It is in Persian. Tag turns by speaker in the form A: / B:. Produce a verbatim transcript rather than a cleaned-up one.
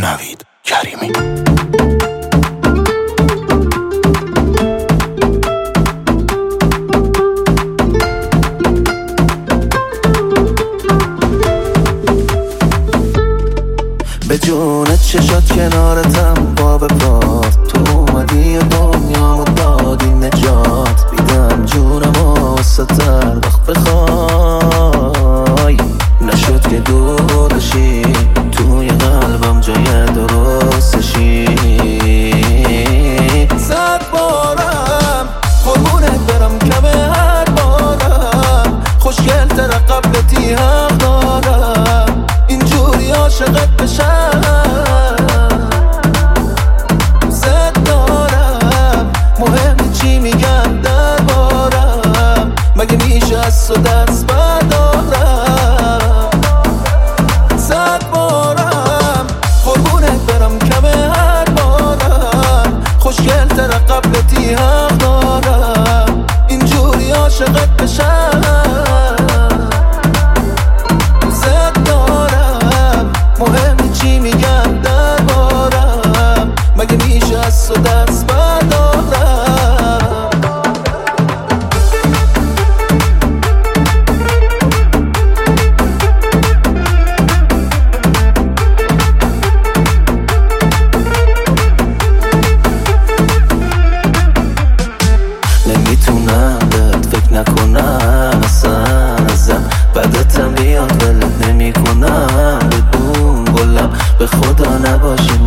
A: نوید کریمی.
B: به جون چشات کنارتم با به پات، تو اومدی دنیامو دادی نجات. بیدم جونم و ستر وقت بخوای، نشد که دور بشی، توی قلبم جای درستشی. صد بارم قربونت برم کمه هر بارم، خوشگل تر قبلتی حق دارم، اینجوری عاشقت بشم. زد دارم مهمی چی میگن دربارم، مگه میشه از تو دست بردارم. زد بارم قربونت برم کمه هر بارم، خوشگل تر قبلتی حق دارم، اینجوری عاشقت بشم. مهمی چی میگن دربارم، مگه میشه از تو دست بردارم. نمیتونم بهت فکر نکنم اصلا، ازم بدتم بیاد ولت نمی کنم. به خدا نباشی